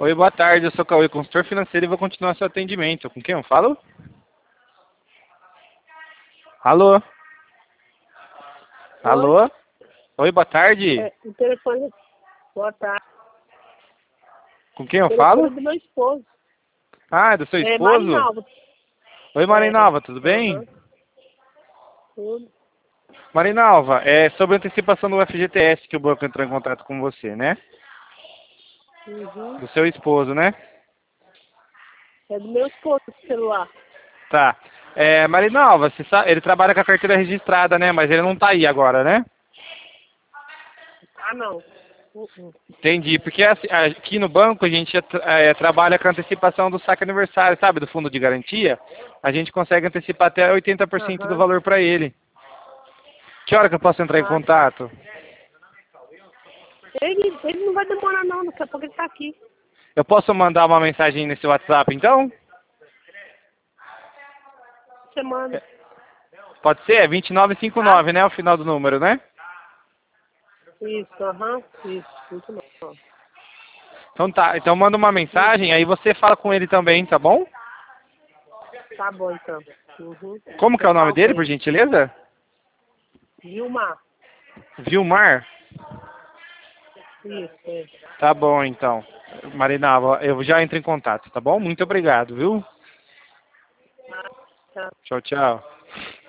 Oi, boa tarde. Eu sou o Cauê, consultor financeiro, e vou continuar seu atendimento. Com quem eu falo? Alô? Oi, Alô? Oi, boa tarde. o telefone. Boa tarde. Com quem O eu telefone falo? é do meu esposo. Ah, é do seu É esposo? Marinalva. Oi, É. Marinalva, tudo bem? Aham. Tudo. Marinalva, é sobre a antecipação do FGTS que o banco entrou em contato com você, né? Uhum. Do seu esposo, né? É do meu esposo o celular. Tá. Marinalva, ele trabalha com a carteira registrada, né? Mas ele não tá aí agora, né? Ah, não. Uhum. Entendi, porque assim, aqui no banco a gente trabalha com a antecipação do saque aniversário, sabe, do fundo de garantia. A gente consegue antecipar até 80% do Aham. valor para ele. Que hora que eu posso entrar em Ah, tá. contato? Ele não vai demorar, não. Daqui a pouco ele tá aqui. Eu posso mandar uma mensagem nesse WhatsApp, então? Você manda. Pode ser? É Tá? 2959, né? O final do número, né? Isso, aham. Isso. Muito bom. Então tá. Então manda uma mensagem, aí você fala com ele também, tá bom? Tá bom, então. Uhum. Como que é Eu o nome falo com dele, por ele. gentileza? Vilmar. Vilmar? Isso, é. Tá bom, então. Marina, eu já entro em contato, tá bom? Muito obrigado, viu? Tá. Tá. Tchau, tchau.